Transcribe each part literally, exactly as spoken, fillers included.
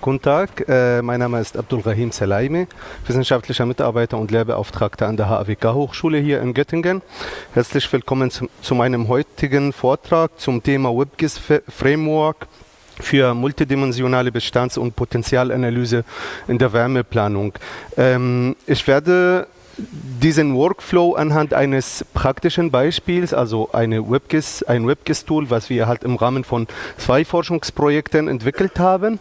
Guten Tag, äh, mein Name ist Abdul Rahim Selaimi, wissenschaftlicher Mitarbeiter und Lehrbeauftragter an der H A W K-Hochschule hier in Göttingen. Herzlich willkommen zu, zu meinem heutigen Vortrag zum Thema WebGIS-Framework für multidimensionale Bestands- und Potenzialanalyse in der Wärmeplanung. Ähm, ich werde diesen Workflow anhand eines praktischen Beispiels, also eine WebGIS, ein WebGIS-Tool, was wir halt im Rahmen von zwei Forschungsprojekten entwickelt haben.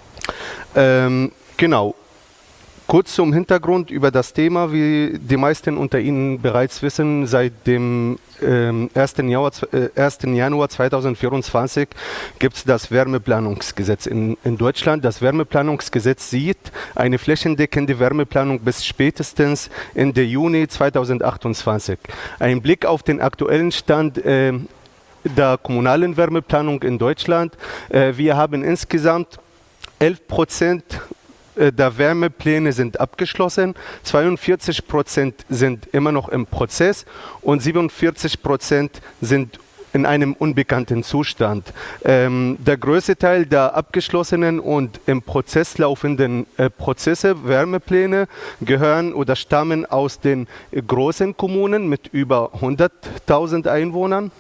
Ähm, genau. Kurz zum Hintergrund über das Thema, wie die meisten unter Ihnen bereits wissen, seit dem ähm, ersten Januar zweitausendvierundzwanzig gibt es das Wärmeplanungsgesetz in, in Deutschland. Das Wärmeplanungsgesetz sieht eine flächendeckende Wärmeplanung bis spätestens Ende Juni zweitausendachtundzwanzig. Ein Blick auf den aktuellen Stand äh, der kommunalen Wärmeplanung in Deutschland. Äh, wir haben insgesamt elf Prozent der Wärmepläne sind abgeschlossen, zweiundvierzig Prozent sind immer noch im Prozess und siebenundvierzig Prozent sind in einem unbekannten Zustand. Ähm, der größte Teil der abgeschlossenen und im Prozess laufenden äh, Prozesse, Wärmepläne, gehören oder stammen aus den großen Kommunen mit über hunderttausend Einwohnern.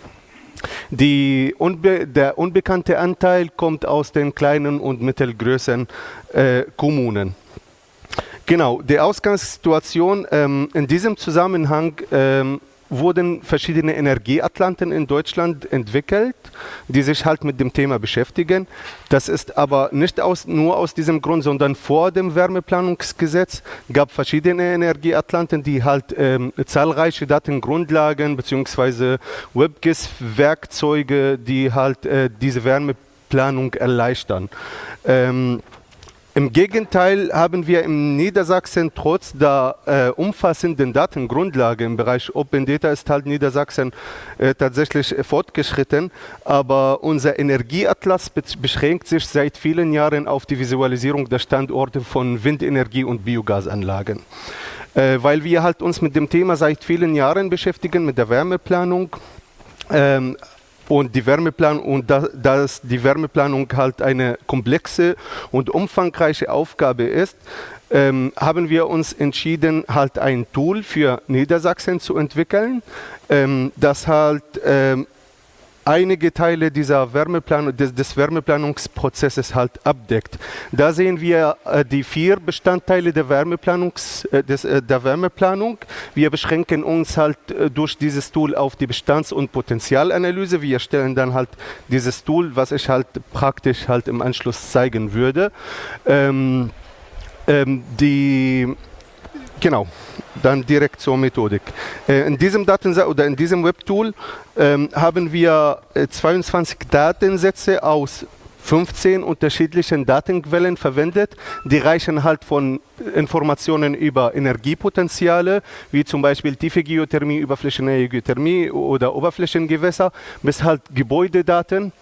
Die unbe der unbekannte Anteil kommt aus den kleinen und mittelgroßen äh, Kommunen. Genau, die Ausgangssituation ähm, in diesem Zusammenhang ähm, wurden verschiedene Energieatlanten in Deutschland entwickelt, die sich halt mit dem Thema beschäftigen. Das ist aber nicht aus, nur aus diesem Grund, sondern vor dem Wärmeplanungsgesetz gab verschiedene Energieatlanten, die halt ähm, zahlreiche Datengrundlagen bzw. WebGIS-Werkzeuge, die halt äh, diese Wärmeplanung erleichtern. Ähm, Im Gegenteil haben wir in Niedersachsen trotz der äh, umfassenden Datengrundlage im Bereich Open Data ist halt Niedersachsen äh, tatsächlich äh, fortgeschritten, aber unser Energieatlas be beschränkt sich seit vielen Jahren auf die Visualisierung der Standorte von Windenergie und Biogasanlagen. Äh, weil wir halt uns mit dem Thema seit vielen Jahren beschäftigen, mit der Wärmeplanung, ähm, Und die Wärmeplanung und da, dass die Wärmeplanung halt eine komplexe und umfangreiche Aufgabe ist, ähm, haben wir uns entschieden, halt ein Tool für Niedersachsen zu entwickeln, ähm, das halt ähm, einige Teile dieser Wärmeplanung, des, des Wärmeplanungsprozesses halt abdeckt. Da sehen wir äh, die vier Bestandteile der, Wärmeplanungs, äh, des, äh, der Wärmeplanung. Wir beschränken uns halt äh, durch dieses Tool auf die Bestands- und Potenzialanalyse. Wir stellen dann halt dieses Tool, was ich halt praktisch halt im Anschluss zeigen würde. Ähm, ähm, die Genau, dann direkt zur Methodik. Äh, in diesem Datensatz oder in diesem Webtool ähm, haben wir äh, zweiundzwanzig Datensätze aus fünfzehn unterschiedlichen Datenquellen verwendet. Die reichen halt von Informationen über Energiepotenziale, wie zum Beispiel tiefe Geothermie, überflächennähe Geothermie oder Oberflächengewässer, bis halt Gebäudedaten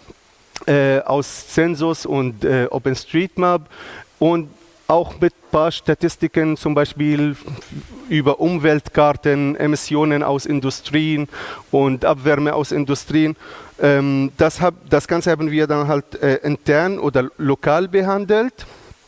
äh, aus Census und äh, OpenStreetMap und auch mit ein paar Statistiken, zum Beispiel über Umweltkarten, Emissionen aus Industrien und Abwärme aus Industrien. Ähm, das, hab, das Ganze haben wir dann halt äh, intern oder lokal behandelt.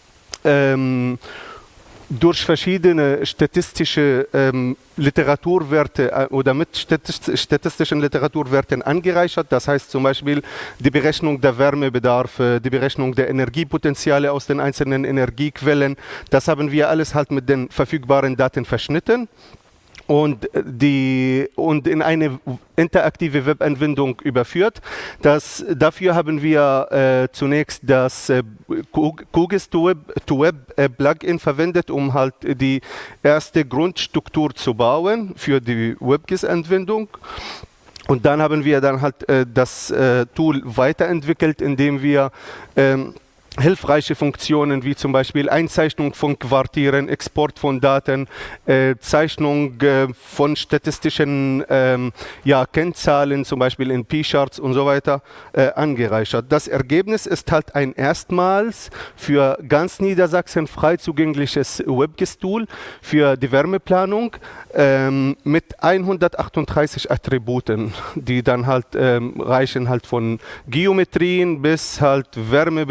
Ähm, durch verschiedene statistische ähm, Literaturwerte äh, oder mit statistischen Literaturwerten angereichert. Das heißt zum Beispiel die Berechnung der Wärmebedarfe, die Berechnung der Energiepotenziale aus den einzelnen Energiequellen. Das haben wir alles halt mit den verfügbaren Daten verschnitten und, die, und in eine interaktive Webanwendung überführt. Das, dafür haben wir äh, zunächst das äh, QGIS to Web, to Web äh, Plugin verwendet, um halt die erste Grundstruktur zu bauen für die WebGIS-Anwendung. Und dann haben wir dann halt äh, das äh, Tool weiterentwickelt, indem wir ähm, hilfreiche Funktionen wie zum Beispiel Einzeichnung von Quartieren, Export von Daten, äh, Zeichnung äh, von statistischen ähm, ja, Kennzahlen, zum Beispiel in P-Charts und so weiter, äh, angereichert. Das Ergebnis ist halt ein erstmals für ganz Niedersachsen frei zugängliches WebGIS-Tool für die Wärmeplanung ähm, mit hundertachtunddreißig Attributen, die dann halt ähm, reichen halt von Geometrien bis halt Wärmebedarf,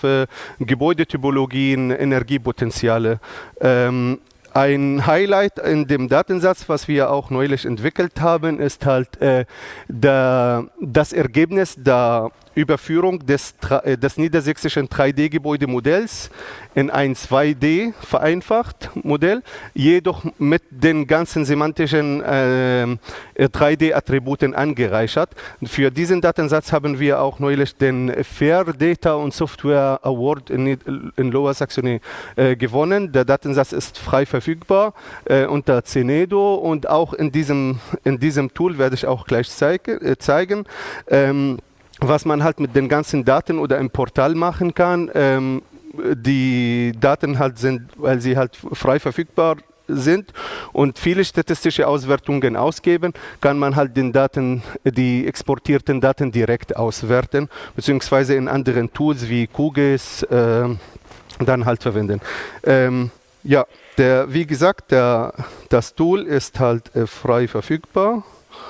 Rohstoffe, Gebäudetypologien, Energiepotenziale. Ähm, Ein Highlight in dem Datensatz, was wir auch neulich entwickelt haben, ist halt äh, der, das Ergebnis der Überführung des, äh, des niedersächsischen drei D-Gebäudemodells in ein zwei D vereinfacht Modell, jedoch mit den ganzen semantischen äh, drei D-Attributen angereichert. Für diesen Datensatz haben wir auch neulich den Fair Data und Software Award in, in Lower Saxony äh, gewonnen. Der Datensatz ist frei verfügbar äh, unter Cenedo und auch in diesem, in diesem Tool werde ich auch gleich zeige, äh, zeigen. Ähm, was man halt mit den ganzen Daten oder im Portal machen kann. Ähm, die Daten halt sind, weil sie halt frei verfügbar sind und viele statistische Auswertungen ausgeben, kann man halt den Daten, die exportierten Daten direkt auswerten, beziehungsweise in anderen Tools wie QGIS äh, dann halt verwenden. Ähm, ja, der, wie gesagt, der, das Tool ist halt äh, frei verfügbar.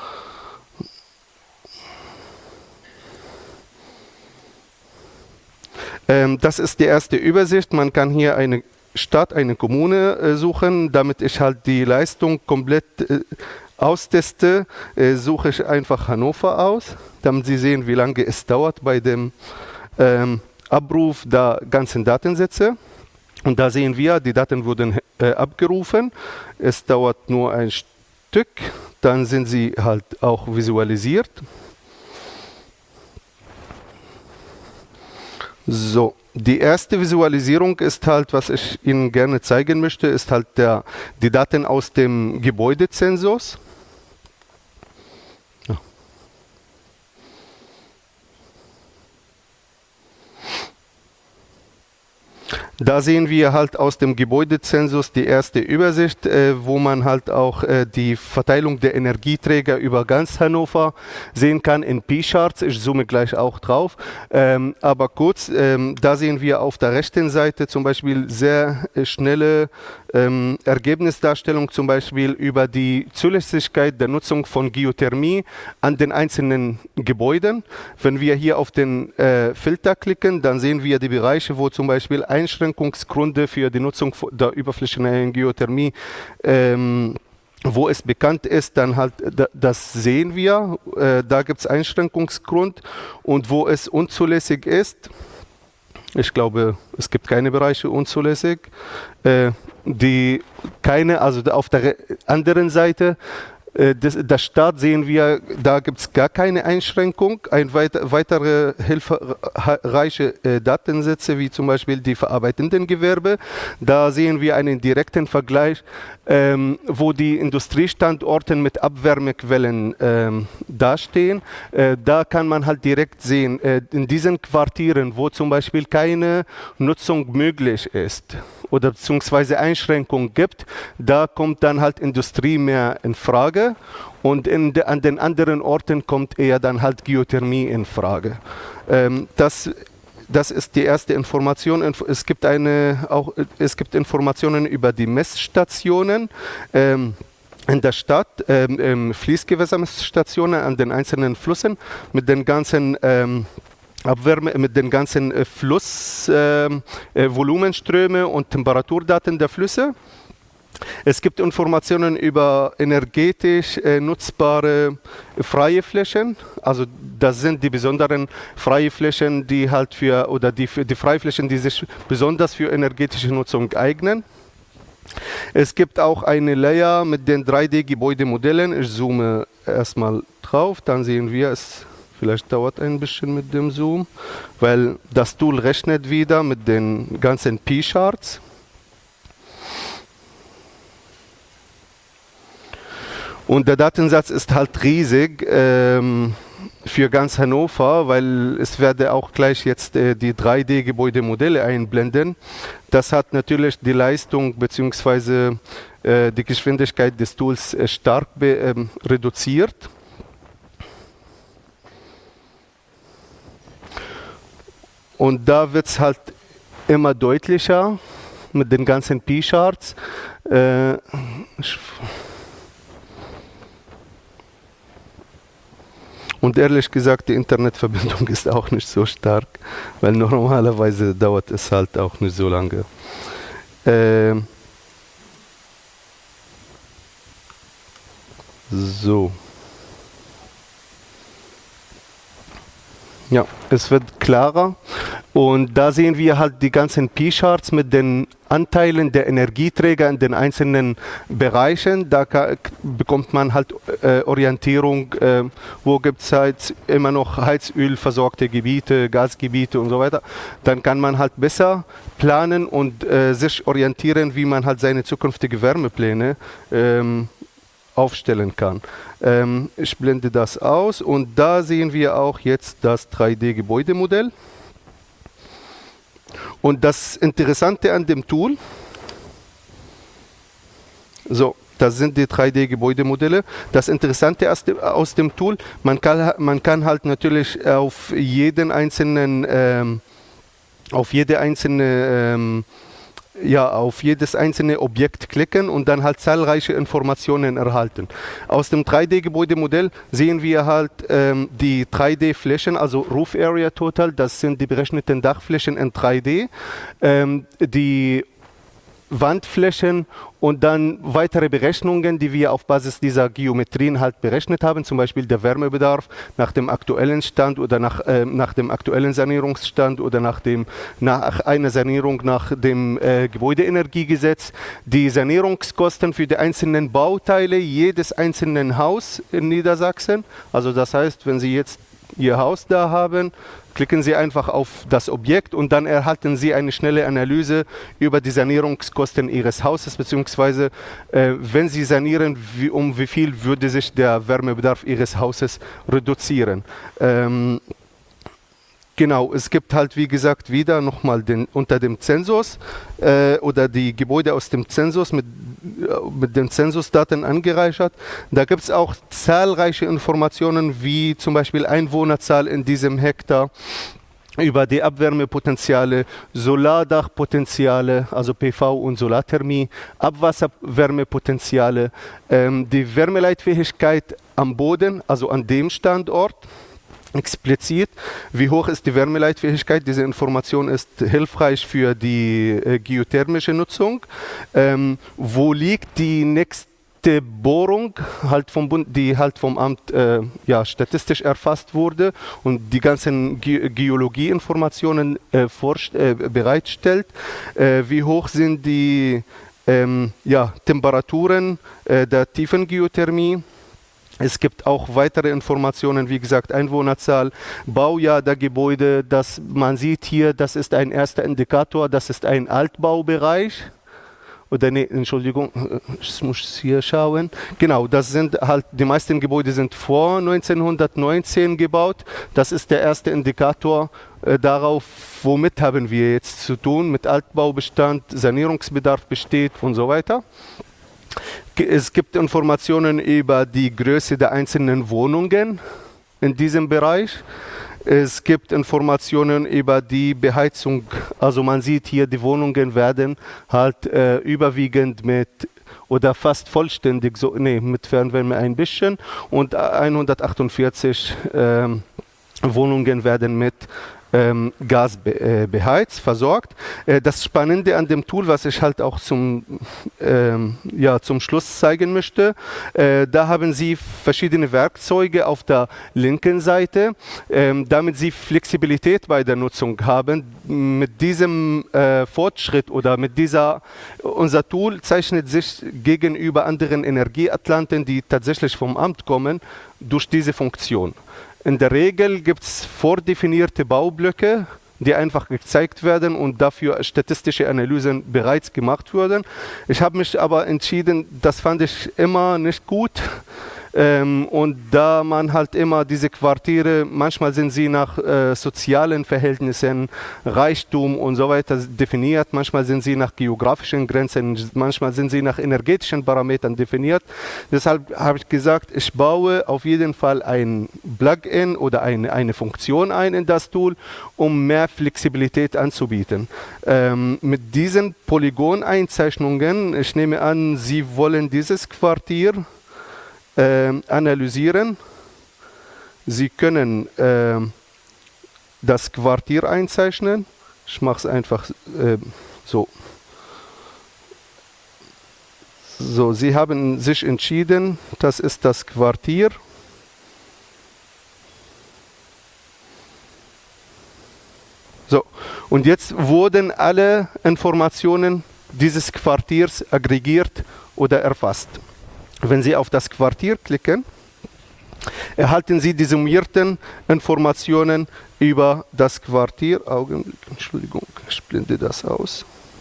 Ähm, das ist die erste Übersicht. Man kann hier eine Stadt, eine Kommune äh, suchen. Damit ich halt die Leistung komplett äh, austeste, äh, suche ich einfach Hannover aus, damit Sie sehen, wie lange es dauert bei dem ähm, Abruf der ganzen Datensätze. Und da sehen wir, die Daten wurden äh, abgerufen. Es dauert nur ein Stück, dann sind sie halt auch visualisiert. So, die erste Visualisierung ist halt, was ich Ihnen gerne zeigen möchte, ist halt der, die Daten aus dem Gebäudezensus. Ja. Da sehen wir halt aus dem Gebäudezensus die erste Übersicht, äh, wo man halt auch äh, die Verteilung der Energieträger über ganz Hannover sehen kann in P-Charts. Ich zoome gleich auch drauf. Ähm, aber kurz, ähm, da sehen wir auf der rechten Seite zum Beispiel sehr äh, schnelle ähm, Ergebnisdarstellung, zum Beispiel über die Zulässigkeit der Nutzung von Geothermie an den einzelnen Gebäuden. Wenn wir hier auf den äh, Filter klicken, dann sehen wir die Bereiche, wo zum Beispiel Einschränkungsgründe für die Nutzung der überflächennahen Geothermie, ähm, wo es bekannt ist, dann halt, das sehen wir, äh, da gibt es Einschränkungsgrund, und wo es unzulässig ist, ich glaube, es gibt keine Bereiche unzulässig, äh, die keine, also auf der anderen Seite, Das, der Staat sehen wir, da gibt es gar keine Einschränkung. Ein weiter, weitere hilfreiche äh, Datensätze, wie zum Beispiel die verarbeitenden Gewerbe. Da sehen wir einen direkten Vergleich, ähm, wo die Industriestandorte mit Abwärmequellen ähm, dastehen. Äh, da kann man halt direkt sehen, äh, in diesen Quartieren, wo zum Beispiel keine Nutzung möglich ist oder beziehungsweise Einschränkungen gibt, da kommt dann halt Industrie mehr in Frage, und in de, an den anderen Orten kommt eher dann halt Geothermie in Frage. Ähm, das, das ist die erste Information. Es gibt, eine, auch, es gibt Informationen über die Messstationen ähm, in der Stadt, ähm, Fließgewässermessstationen an den einzelnen Flüssen mit den ganzen ähm, Abwärme, mit den ganzen äh, Flussvolumenströme äh, äh, und Temperaturdaten der Flüsse. Es gibt Informationen über energetisch äh, nutzbare äh, freie Flächen. Also das sind die besonderen freie Flächen, die halt für oder die, für die Freiflächen, die sich besonders für energetische Nutzung eignen. Es gibt auch eine Layer mit den drei D-Gebäudemodellen. Ich zoome erstmal drauf, dann sehen wir es. Vielleicht dauert ein bisschen mit dem Zoom, weil das Tool rechnet wieder mit den ganzen P-Charts. Und der Datensatz ist halt riesig ähm, für ganz Hannover, weil es werde auch gleich jetzt äh, die drei D-Gebäudemodelle einblenden. Das hat natürlich die Leistung bzw. Äh, die Geschwindigkeit des Tools äh, stark be, ähm, reduziert. Und da wird es halt immer deutlicher mit den ganzen P-Charts. Äh, Und ehrlich gesagt, die Internetverbindung ist auch nicht so stark, weil normalerweise dauert es halt auch nicht so lange. Ähm so. Ja, es wird klarer und da sehen wir halt die ganzen P-Charts mit den Anteilen der Energieträger in den einzelnen Bereichen. Da bekommt man halt äh, Orientierung, äh, wo gibt es halt immer noch Heizöl versorgte Gebiete, Gasgebiete und so weiter. Dann kann man halt besser planen und äh, sich orientieren, wie man halt seine zukünftige Wärmepläne ähm, aufstellen kann. Ähm, ich blende das aus und da sehen wir auch jetzt das drei D-Gebäudemodell. Und das Interessante an dem Tool, so, das sind die drei D-Gebäudemodelle. Das Interessante aus dem, aus dem Tool, man kann, man kann halt natürlich auf jeden einzelnen, ähm, auf jede einzelne ähm, ja, auf jedes einzelne Objekt klicken und dann halt zahlreiche Informationen erhalten. Aus dem drei D-Gebäudemodell sehen wir halt ähm, die drei D-Flächen, also Roof Area Total, das sind die berechneten Dachflächen in drei D, ähm, die Wandflächen und dann weitere Berechnungen, die wir auf Basis dieser Geometrien halt berechnet haben, zum Beispiel der Wärmebedarf nach dem aktuellen Stand oder nach, äh, nach dem aktuellen Sanierungsstand oder nach, dem, nach einer Sanierung nach dem äh, Gebäudeenergiegesetz, die Sanierungskosten für die einzelnen Bauteile jedes einzelnen Haus in Niedersachsen. Also das heißt, wenn Sie jetzt Ihr Haus da haben, klicken Sie einfach auf das Objekt und dann erhalten Sie eine schnelle Analyse über die Sanierungskosten Ihres Hauses, beziehungsweise äh, wenn Sie sanieren, wie, um wie viel würde sich der Wärmebedarf Ihres Hauses reduzieren. Ähm, Genau, es gibt halt wie gesagt wieder nochmal den, unter dem Zensus äh, oder die Gebäude aus dem Zensus mit, mit den Zensusdaten angereichert. Da gibt es auch zahlreiche Informationen wie zum Beispiel Einwohnerzahl in diesem Hektar, über die Abwärmepotenziale, Solardachpotenziale, also P V und Solarthermie, Abwasserwärmepotenziale, ähm, die Wärmeleitfähigkeit am Boden, also an dem Standort. Explizit, wie hoch ist die Wärmeleitfähigkeit. Diese Information ist hilfreich für die äh, geothermische Nutzung. Ähm, wo liegt die nächste Bohrung, halt vom Bund, die halt vom Amt äh, ja, statistisch erfasst wurde und die ganzen Ge Geologieinformationen äh, äh, bereitstellt. Äh, wie hoch sind die ähm, ja, Temperaturen äh, der Tiefengeothermie? Es gibt auch weitere Informationen, wie gesagt, Einwohnerzahl, Baujahr der Gebäude, das man sieht hier, das ist ein erster Indikator, das ist ein Altbaubereich. Oder nee, Entschuldigung, ich muss hier schauen. Genau, das sind halt, die meisten Gebäude sind vor neunzehnhundertneunzehn gebaut. Das ist der erste Indikator äh, darauf, womit haben wir jetzt zu tun, mit Altbaubestand, Sanierungsbedarf besteht und so weiter. Es gibt Informationen über die Größe der einzelnen Wohnungen in diesem Bereich. Es gibt Informationen über die Beheizung. Also man sieht hier, die Wohnungen werden halt äh, überwiegend mit oder fast vollständig, so, nee, mit Fernwärme ein bisschen und hundertachtundvierzig äh, Wohnungen werden mit Ähm, Gas be äh, beheizt, versorgt. Äh, das Spannende an dem Tool, was ich halt auch zum, ähm, ja, zum Schluss zeigen möchte, äh, da haben Sie verschiedene Werkzeuge auf der linken Seite, ähm, damit Sie Flexibilität bei der Nutzung haben. Mit diesem äh, Fortschritt oder mit dieser, unser Tool zeichnet sich gegenüber anderen Energieatlanten, die tatsächlich vom Amt kommen, durch diese Funktion. In der Regel gibt es vordefinierte Baublöcke, die einfach gezeigt werden und dafür statistische Analysen bereits gemacht wurden. Ich habe mich aber entschieden, das fand ich immer nicht gut. Ähm, und da man halt immer diese Quartiere, manchmal sind sie nach äh, sozialen Verhältnissen, Reichtum und so weiter definiert, manchmal sind sie nach geografischen Grenzen, manchmal sind sie nach energetischen Parametern definiert. Deshalb habe ich gesagt, ich baue auf jeden Fall ein Plugin oder eine, eine Funktion ein in das Tool, um mehr Flexibilität anzubieten. Ähm, mit diesen Polygoneinzeichnungen, ich nehme an, Sie wollen dieses Quartier Äh, analysieren. Sie können äh, das Quartier einzeichnen. Ich mache es einfach äh, so. So, Sie haben sich entschieden, das ist das Quartier. So, und jetzt wurden alle Informationen dieses Quartiers aggregiert oder erfasst. Wenn Sie auf das Quartier klicken, erhalten Sie die summierten Informationen über das Quartier. Augenblick, Entschuldigung, ich blende das aus.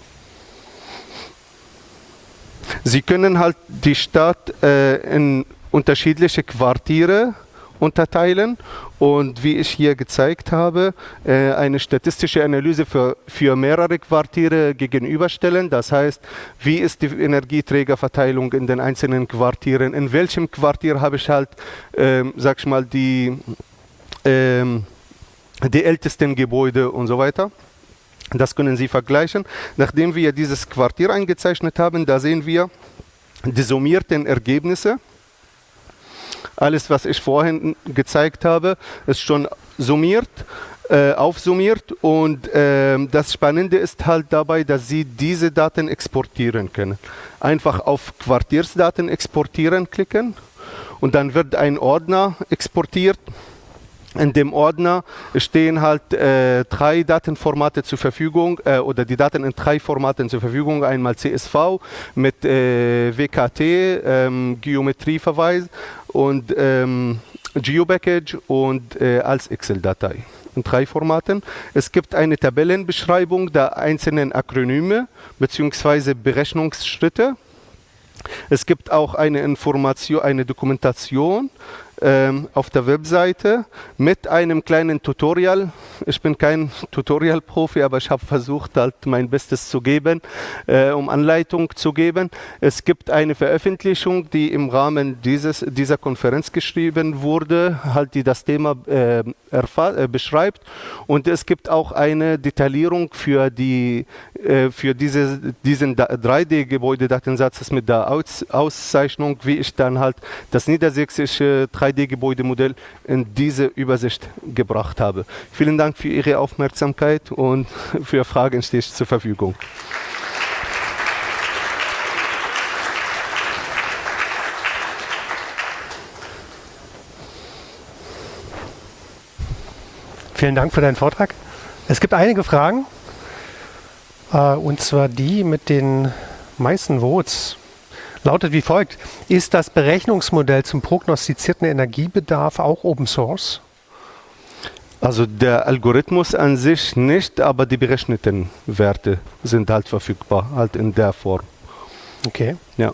Sie können halt die Stadt äh, in unterschiedliche Quartiere unterteilen und wie ich hier gezeigt habe, äh, eine statistische Analyse für, für mehrere Quartiere gegenüberstellen. Das heißt, wie ist die Energieträgerverteilung in den einzelnen Quartieren, in welchem Quartier habe ich halt, ähm, sag ich mal, die, ähm, die ältesten Gebäude und so weiter. Das können Sie vergleichen. Nachdem wir dieses Quartier eingezeichnet haben, da sehen wir die summierten Ergebnisse. Alles, was ich vorhin gezeigt habe, ist schon summiert, äh, aufsummiert und äh, das Spannende ist halt dabei, dass Sie diese Daten exportieren können. Einfach auf Quartiersdaten exportieren klicken und dann wird ein Ordner exportiert. In dem Ordner stehen halt äh, drei Datenformate zur Verfügung äh, oder die Daten in drei Formaten zur Verfügung. Einmal C S V mit äh, W K T, ähm, Geometrieverweis und ähm, GeoPackage und äh, als Excel-Datei. In drei Formaten. Es gibt eine Tabellenbeschreibung der einzelnen Akronyme bzw. Berechnungsschritte. Es gibt auch eine Information, eine Dokumentation ähm, auf der Webseite mit einem kleinen Tutorial. Ich bin kein Tutorial-Profi, aber ich habe versucht, halt mein Bestes zu geben, äh, um Anleitung zu geben. Es gibt eine Veröffentlichung, die im Rahmen dieses, dieser Konferenz geschrieben wurde, halt die das Thema äh, äh, beschreibt. Und es gibt auch eine Detaillierung für, die, äh, für diese, diesen drei D-Gebäudedatensatzes mit der Aus Auszeichnung, wie ich dann halt das niedersächsische drei D-Gebäudemodell in diese Übersicht gebracht habe. Vielen Dank für Ihre Aufmerksamkeit und für Fragen stehe ich zur Verfügung. Vielen Dank für deinen Vortrag. Es gibt einige Fragen, äh, und zwar die mit den meisten Votes. Lautet wie folgt: Ist das Berechnungsmodell zum prognostizierten Energiebedarf auch Open Source? Also der Algorithmus an sich nicht, aber die berechneten Werte sind halt verfügbar, halt in der Form. Okay. Ja.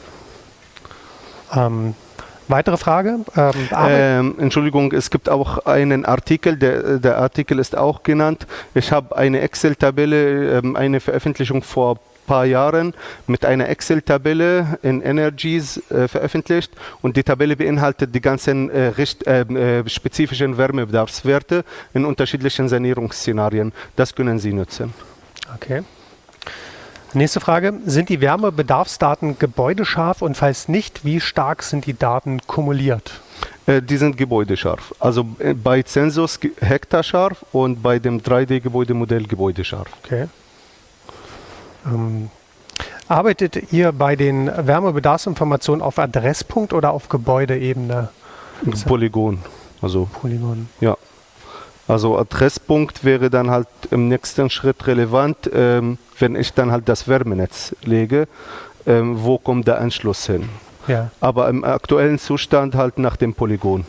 Ähm, weitere Frage? Ähm, ähm, Entschuldigung, es gibt auch einen Artikel, der, der Artikel ist auch genannt. Ich habe eine Excel-Tabelle, ähm, eine Veröffentlichung vor paar Jahren mit einer Excel-Tabelle in Energies äh, veröffentlicht und die Tabelle beinhaltet die ganzen äh, richt, äh, äh, spezifischen Wärmebedarfswerte in unterschiedlichen Sanierungsszenarien. Das können Sie nutzen. Okay. Nächste Frage: Sind die Wärmebedarfsdaten gebäudescharf und falls nicht, wie stark sind die Daten kumuliert? Äh, die sind gebäudescharf. Also äh, bei Census hektarscharf und bei dem drei D-Gebäudemodell gebäudescharf. Okay. Ähm, arbeitet ihr bei den Wärmebedarfsinformationen auf Adresspunkt oder auf Gebäudeebene? Polygon. Also, Polygon. Ja. Also Adresspunkt wäre dann halt im nächsten Schritt relevant, ähm, wenn ich dann halt das Wärmenetz lege, ähm, wo kommt der Anschluss hin? Ja. Aber im aktuellen Zustand halt nach dem Polygon.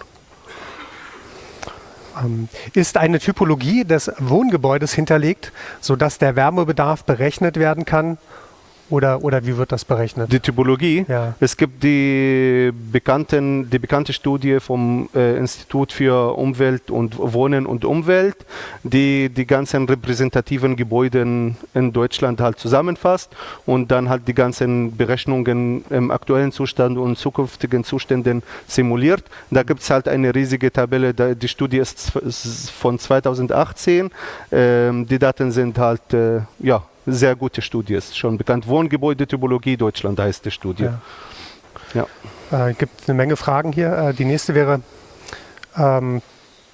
Ist eine Typologie des Wohngebäudes hinterlegt, sodass der Wärmebedarf berechnet werden kann? Oder, oder wie wird das berechnet? Die Typologie? Ja. Es gibt die, bekannten, die bekannte Studie vom äh, Institut für Umwelt und Wohnen und Umwelt, die die ganzen repräsentativen Gebäude in Deutschland halt zusammenfasst und dann halt die ganzen Berechnungen im aktuellen Zustand und zukünftigen Zuständen simuliert. Da gibt es halt eine riesige Tabelle, die Studie ist von zweitausendachtzehn. Ähm, die Daten sind halt, äh, ja, sehr gute Studie, ist schon bekannt. Wohngebäudetypologie Deutschland heißt die Studie. Ja. Ja. Äh, gibt eine Menge Fragen hier. Äh, die nächste wäre, Ähm,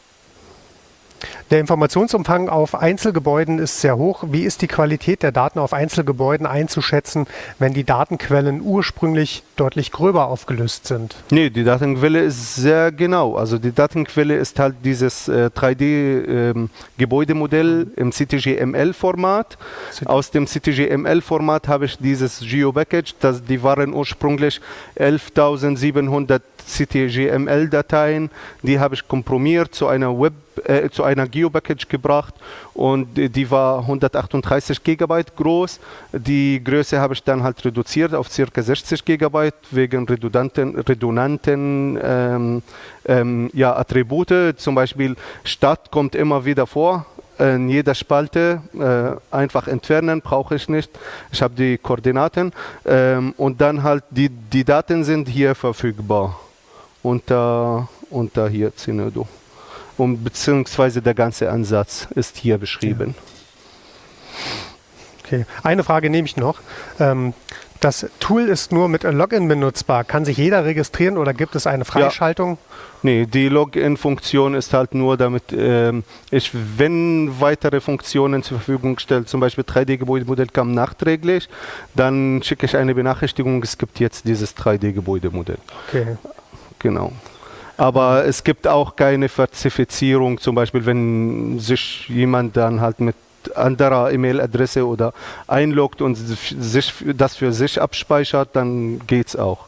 Der Informationsumfang auf Einzelgebäuden ist sehr hoch. Wie ist die Qualität der Daten auf Einzelgebäuden einzuschätzen, wenn die Datenquellen ursprünglich deutlich gröber aufgelöst sind? Nee, die Datenquelle ist sehr genau. Also die Datenquelle ist halt dieses äh, drei D-Gebäudemodell ähm, im C T G M L-Format. Aus dem C T G M L-Format habe ich dieses Geo-Package, das, die waren ursprünglich elftausendsiebenhundert C T G M L-Dateien, die habe ich komprimiert zu einer Web, äh, zu einer Geo-Package gebracht und die war hundertachtunddreißig Gigabyte groß. Die Größe habe ich dann halt reduziert auf ca. sechzig Gigabyte wegen redundanten, redundanten ähm, ähm, ja, Attribute. Zum Beispiel Stadt kommt immer wieder vor. In jeder Spalte äh, einfach entfernen, brauche ich nicht. Ich habe die Koordinaten ähm, und dann halt die, die Daten sind hier verfügbar unter, unter hier Zenodo. Und beziehungsweise der ganze Ansatz ist hier beschrieben. Okay, eine Frage nehme ich noch. Ähm, das Tool ist nur mit Login benutzbar. Kann sich jeder registrieren oder gibt es eine Freischaltung? Ja. Nee, die Login-Funktion ist halt nur, damit ähm, ich, wenn weitere Funktionen zur Verfügung stelle, zum Beispiel drei D-Gebäudemodell kam nachträglich, dann schicke ich eine Benachrichtigung, es gibt jetzt dieses drei D-Gebäudemodell. Okay. Genau. Aber es gibt auch keine Verzertifizierung, zum Beispiel wenn sich jemand dann halt mit anderer E-Mail-Adresse oder einloggt und sich das für sich abspeichert, dann geht's auch.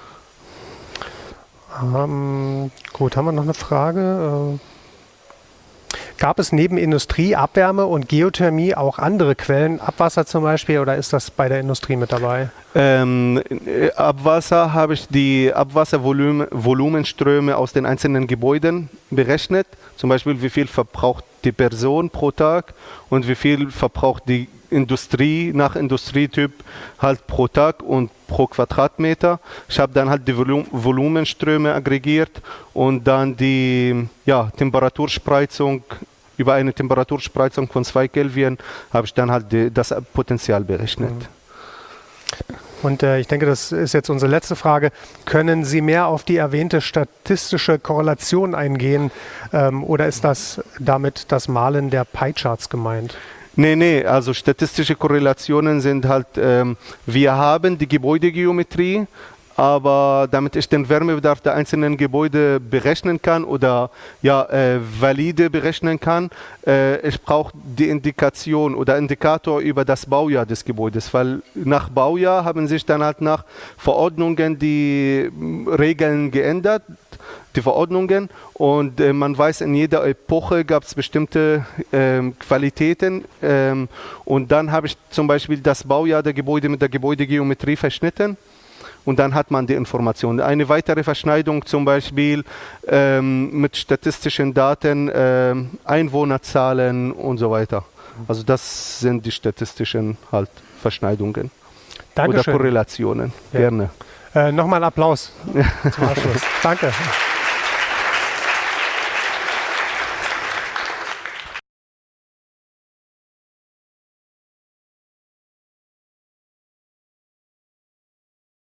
Ähm, gut, haben wir noch eine Frage? Äh, gab es neben Industrie, Abwärme und Geothermie auch andere Quellen, Abwasser zum Beispiel, oder ist das bei der Industrie mit dabei? Ähm, Abwasser habe ich die Abwasservolumenströme aus den einzelnen Gebäuden berechnet. Zum Beispiel, wie viel verbraucht die Person pro Tag und wie viel verbraucht die Industrie nach Industrietyp halt pro Tag und pro Quadratmeter. Ich habe dann halt die Volum Volumenströme aggregiert und dann die ja, Temperaturspreizung, über eine Temperaturspreizung von zwei Kelvin habe ich dann halt die, das Potenzial berechnet. Und äh, ich denke, das ist jetzt unsere letzte Frage. Können Sie mehr auf die erwähnte statistische Korrelation eingehen ähm, oder ist das damit das Malen der Pie-Charts gemeint? Nee, nee, also statistische Korrelationen sind halt, ähm, wir haben die Gebäudegeometrie, aber damit ich den Wärmebedarf der einzelnen Gebäude berechnen kann oder ja, äh, valide berechnen kann, äh, ich brauche die Indikation oder Indikator über das Baujahr des Gebäudes, weil nach Baujahr haben sich dann halt nach Verordnungen die Regeln geändert, die Verordnungen, und äh, man weiß, in jeder Epoche gab es bestimmte ähm, Qualitäten ähm, und dann habe ich zum Beispiel das Baujahr der Gebäude mit der Gebäudegeometrie verschnitten. Und dann hat man die Information. Eine weitere Verschneidung zum Beispiel ähm, mit statistischen Daten, ähm, Einwohnerzahlen und so weiter. Also das sind die statistischen halt Verschneidungen. Dankeschön. Oder Korrelationen. Ja. Gerne. Äh, Nochmal einen Applaus zum Abschluss. Danke.